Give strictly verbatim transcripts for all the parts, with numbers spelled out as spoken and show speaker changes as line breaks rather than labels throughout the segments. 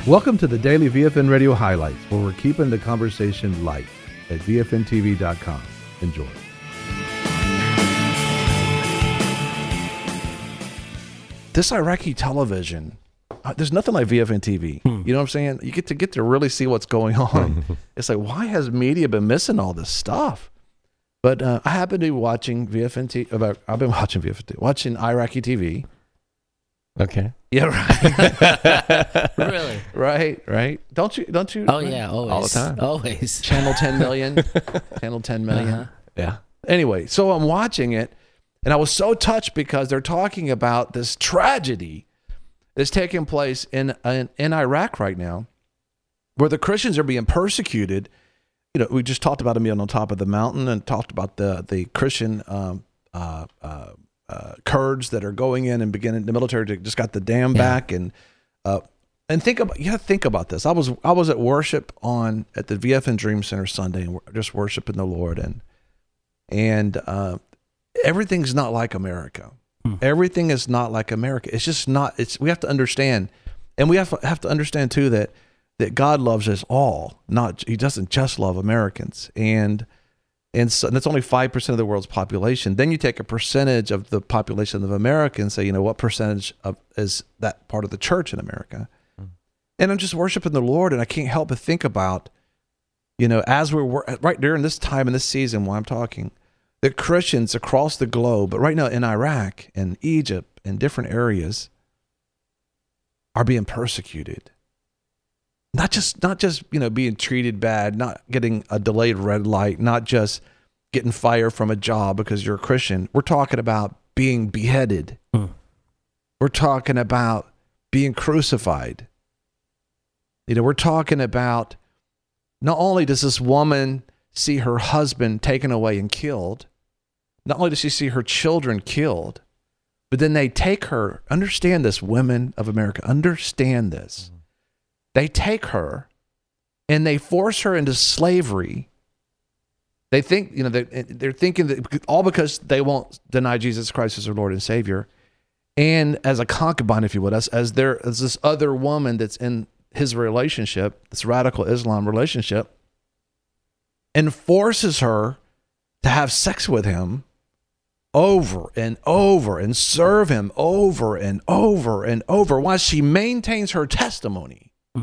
Welcome to the Daily V F N Radio Highlights, where we're keeping the conversation light at V F N T V dot com. Enjoy. This Iraqi television, uh, there's nothing like V F N T V. Hmm. You know what I'm saying? You get to get to really see what's going on. It's like, why has media been missing all this stuff? But uh, I happen to be watching V F N T V. About I've been watching V F N T V, watching Iraqi T V.
Okay.
Yeah, right.
Really?
Right, right. Don't you? Don't you?
Oh yeah, always.
All the time.
Always.
Channel ten million. Channel ten million.
Uh-huh.
Yeah. Anyway, so I'm watching it, and I was so touched because they're talking about this tragedy that's taking place in in, in Iraq right now, where the Christians are being persecuted. You know, we just talked about a meal on top of the mountain, and talked about the the Christian um, uh, uh, uh, Kurds that are going in and beginning. The military just got the dam
Yeah.
back, and uh, and think about you have to think about this. I was I was at worship on at the V F N Dream Center Sunday, and we're just worshiping the Lord, and and uh, everything's not like America. Hmm. Everything is not like America. It's just not. It's we have to understand, and we have to, have to understand too that that God loves us all. Not He doesn't just love Americans, and and, so, and that's only five percent of the world's population. Then you take a percentage of the population of America and say, you know, what percentage of is that part of the church in America? Hmm. And I'm just worshiping the Lord, and I can't help but think about, you know, as we're right during this time in this season while I'm talking, that Christians across the globe, but right now in Iraq and Egypt and different areas, are being persecuted. Not just, not just you know, being treated bad, not getting a delayed red light, not just getting fired from a job because you're a Christian. We're talking about being beheaded. Mm. We're talking about being crucified. You know, we're talking about not only does this woman see her husband taken away and killed, not only does she see her children killed, but then they take her, understand this, women of America, understand this. They take her and they force her into slavery. They think, you know, they, they're thinking that all because they won't deny Jesus Christ as their Lord and Savior. And as a concubine, if you would, as, as there as this other woman that's in his relationship, this radical Islam relationship, and forces her to have sex with him over and over and serve him over and over and over while she maintains her testimony.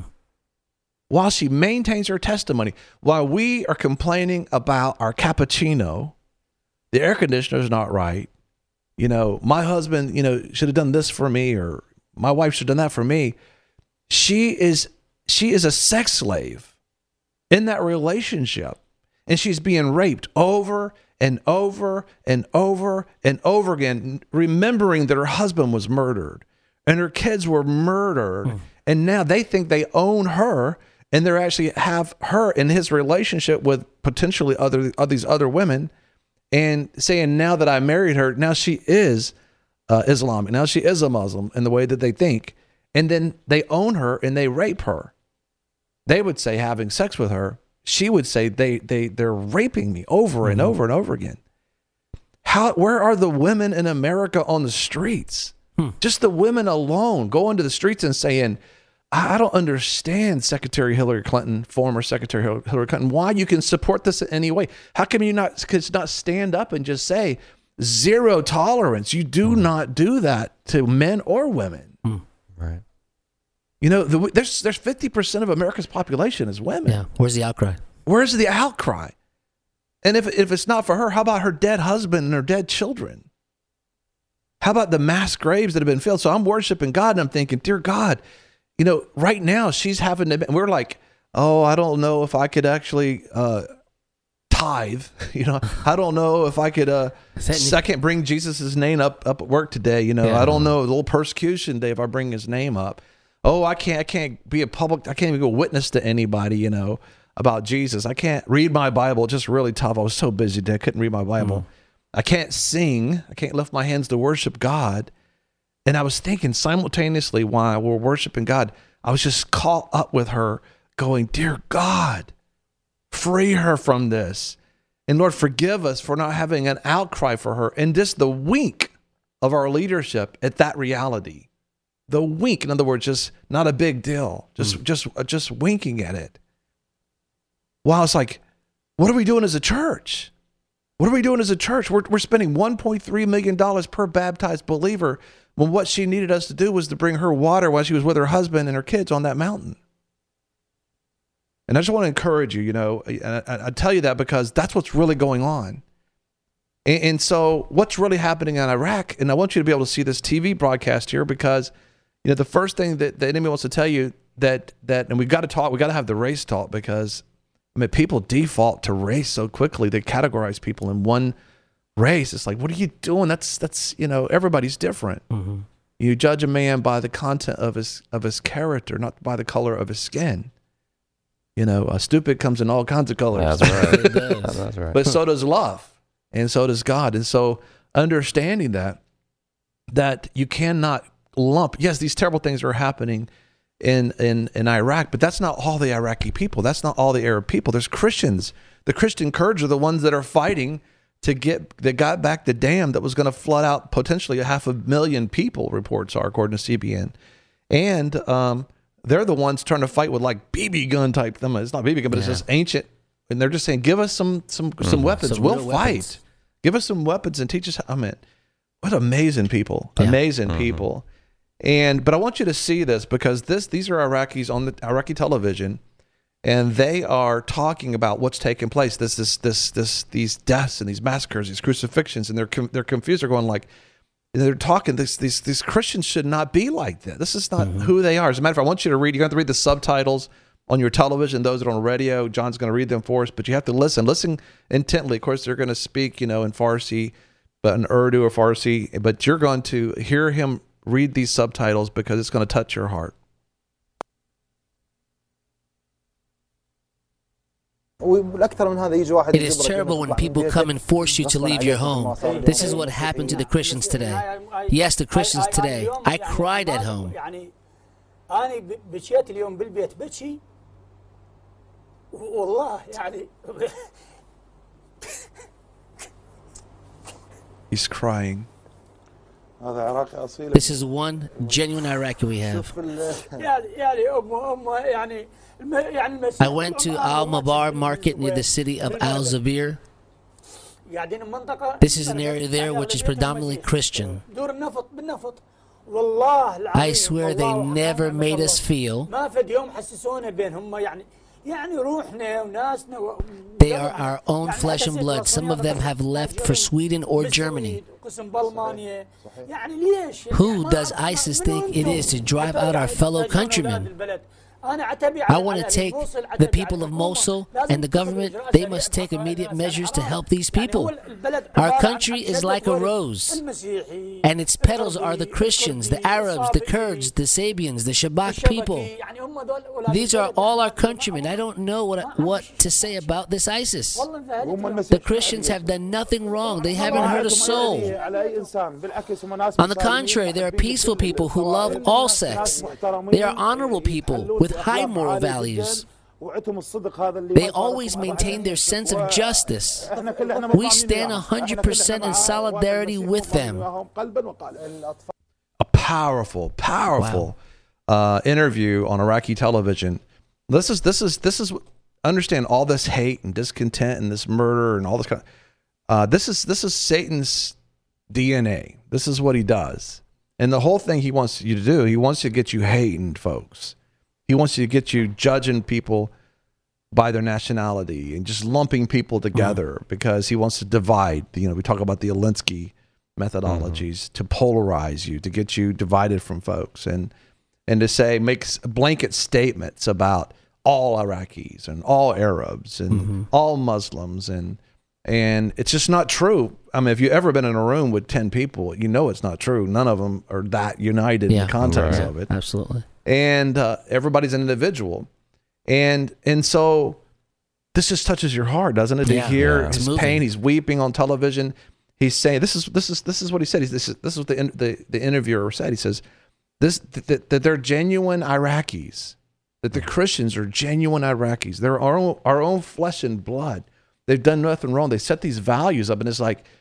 While she maintains her testimony, while we are complaining about our cappuccino, the air conditioner is not right. You know, my husband, you know, should have done this for me, or my wife should have done that for me. She is, she is a sex slave in that relationship, and she's being raped over and over and over and over again, remembering that her husband was murdered and her kids were murdered, mm. and now they think they own her. And they actually have her in his relationship with potentially other, other these other women, and saying, now that I married her, now she is uh, Islamic. Now she is a Muslim in the way that they think. And then they own her and they rape her. They would say having sex with her. She would say they they they're raping me over and mm-hmm. over and over again. How? Where are the women in America on the streets? Hmm. Just the women alone going to the streets and saying, I don't understand, Secretary Hillary Clinton, former Secretary Hillary Clinton, why you can support this in any way. How come you not could not stand up and just say zero tolerance? You do mm. not do that to men or women.
Mm.
Right.
You know, the, there's there's fifty percent of America's population is women.
Yeah. Where's the outcry?
Where's the outcry? And if if it's not for her, how about her dead husband and her dead children? How about the mass graves that have been filled? So I'm worshiping God and I'm thinking, dear God, you know, right now she's having to, we're like, oh, I don't know if I could actually uh, tithe. You know, I don't know if I could uh, second bring Jesus' name up, up at work today. You know, yeah. I don't know, a little persecution day if I bring his name up. Oh, I can't, I can't be a public, I can't even go witness to anybody, you know, about Jesus. I can't read my Bible. It's just really tough. I was so busy today. I couldn't read my Bible. Mm. I can't sing. I can't lift my hands to worship God. And I was thinking simultaneously while we're worshiping God, I was just caught up with her going, dear God, free her from this. And Lord, forgive us for not having an outcry for her. And just the wink of our leadership at that reality. the wink. In other words, just not a big deal. Just mm. just just winking at it. Wow, it's like, what are we doing as a church? What are we doing as a church? We're we're spending one point three million dollars per baptized believer when what she needed us to do was to bring her water while she was with her husband and her kids on that mountain. And I just want to encourage you, you know, I, I, I tell you that because that's what's really going on. And, and so what's really happening in Iraq, and I want you to be able to see this T V broadcast here because, you know, the first thing that the enemy wants to tell you that, that and we've got to talk, we've got to have the race talk because, I mean, people default to race so quickly. They categorize people in one race. It's like, what are you doing? That's, that's you know, everybody's different. Mm-hmm. You judge a man by the content of his of his character, not by the color of his skin. You know, a stupid comes in all kinds of colors.
That's right. It does. That's right.
But so does love, and so does God. And so understanding that, that you cannot lump, yes, these terrible things are happening in, in, in Iraq, but that's not all the Iraqi people. That's not all the Arab people. There's Christians. The Christian Kurds are the ones that are fighting to get, that got back the dam that was going to flood out potentially a half a million people, reports are, according to C B N. And um, they're the ones trying to fight with like B B gun type thing. It's not B B gun, but yeah. It's just ancient. And they're just saying, give us some some mm, some weapons. Some we'll fight. Weapons. Give us some weapons and teach us how. I mean, what amazing people. Yeah. Amazing mm-hmm. people. And but I want you to see this because this these are Iraqis on the Iraqi television, and they are talking about what's taking place. This this this this these deaths and these massacres, these crucifixions, and they're they're confused. They're going like, they're talking. This these these Christians should not be like that. This is not mm-hmm. who they are. As a matter of fact, I want you to read. You're going to have to read the subtitles on your television. Those that are on radio, John's going to read them for us. But you have to listen. Listen intently. Of course, they're going to speak, you know, in Farsi, but in Urdu or Farsi. But you're going to hear him read these subtitles because it's going to touch your heart.
It is terrible when people come and force you to leave your home. This is what happened to the Christians today. Yes, the Christians today. I cried at home.
He's crying.
This is one genuine Iraqi we have. I went to Al-Mabar market near the city of Al-Zabir. This is an area there which is predominantly Christian. I swear they never made us feel they are our own flesh and blood. Some of them have left for Sweden or Germany. Who does ISIS think it is to drive out our fellow countrymen? I want to take the people of Mosul and the government, they must take immediate measures to help these people. Our country is like a rose, and its petals are the Christians, the Arabs, the Kurds, the Sabians, the Shabak people. These are all our countrymen. I don't know what, what to say about this ISIS. The Christians have done nothing wrong. They haven't hurt a soul. On the contrary, they are peaceful people who love all sects. They are honorable people with high moral values. They always maintain their sense of justice. We stand one hundred percent in solidarity with them.
A powerful, powerful wow. uh, interview on Iraqi television. This is, this is, this is, understand all this hate and discontent and this murder and all this kind of, uh, this is, this is Satan's D N A. This is what he does. And the whole thing he wants you to do, he wants to get you hating folks. He wants to get you judging people by their nationality and just lumping people together mm-hmm. because he wants to divide. You know, we talk about the Alinsky methodologies mm-hmm. to polarize you, to get you divided from folks, and and to say, makes blanket statements about all Iraqis and all Arabs and mm-hmm. all Muslims. And and it's just not true. I mean, if you've ever been in a room with ten people, you know it's not true. None of them are that united yeah, in the context
right.
of it.
Absolutely.
And uh, everybody's an individual, and and so this just touches your heart, doesn't it? To
yeah,
hear
yeah.
his pain, he's weeping on television. He's saying, "This is this is this is what he said." He's, this is this is what the the, the interviewer said. He says, "This that, that they're genuine Iraqis, that the Christians are genuine Iraqis. They're our own, our own flesh and blood. They've done nothing wrong. They set these values up, and it's like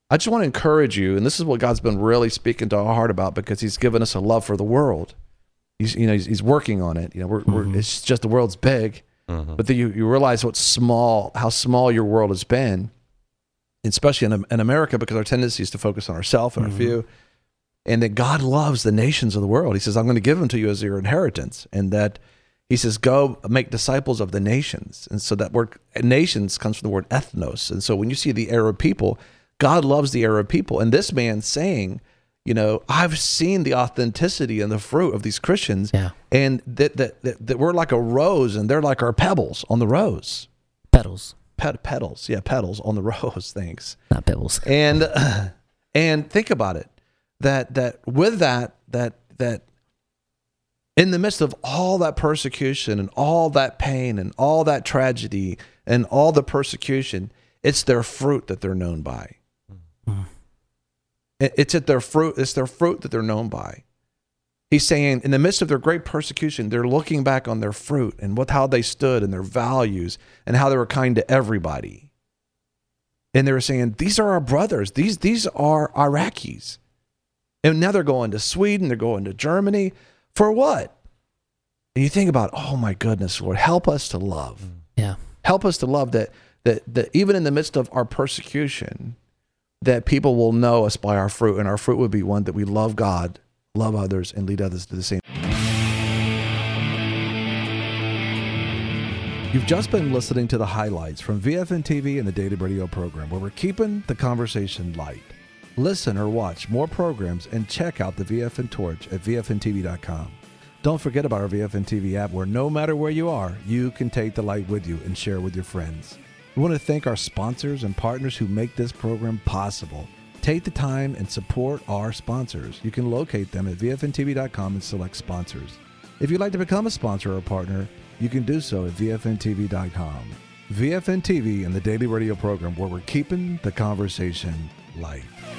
I just want to encourage you, and this is what God's been really speaking to our heart about, because he's given us a love for the world. He's, you know, he's, he's working on it. You know, we're, mm-hmm. we're, it's just the world's big, mm-hmm. but then you, you realize what small, how small your world has been, especially in, in America, because our tendency is to focus on ourselves and mm-hmm. our few, and that God loves the nations of the world. He says, I'm going to give them to you as your inheritance, and that he says, go make disciples of the nations. And so that word nations comes from the word ethnos. And so when you see the Arab people, God loves the Arab people. And this man saying, you know, I've seen the authenticity and the fruit of these Christians, yeah. and that, that that that we're like a rose and they're like our pebbles on the rose.
Petals.
Pet, petals, yeah, petals on the rose, thanks.
Not pebbles.
And uh, and think about it, that that with that, that that in the midst of all that persecution and all that pain and all that tragedy and all the persecution, it's their fruit that they're known by. Mm. It's at their fruit. It's their fruit that they're known by. He's saying, in the midst of their great persecution, they're looking back on their fruit and what how they stood and their values and how they were kind to everybody. And they were saying, these are our brothers. These these are Iraqis. And now they're going to Sweden. They're going to Germany. For what? And you think about, oh my goodness, Lord, help us to love.
Yeah.
Help us to love that that that even in the midst of our persecution, that people will know us by our fruit, and our fruit would be one that we love God, love others, and lead others to the same. You've just been listening to the highlights from V F N T V and the Daily Radio program, where we're keeping the conversation light. Listen or watch more programs and check out the V F N Torch at V F N T V dot com. Don't forget about our V F N T V app, where no matter where you are, you can take the light with you and share with your friends. We want to thank our sponsors and partners who make this program possible. Take the time and support our sponsors. You can locate them at V F N T V dot com and select sponsors. If you'd like to become a sponsor or partner, you can do so at V F N T V dot com. V F N T V and the Daily Radio program, where we're keeping the conversation light.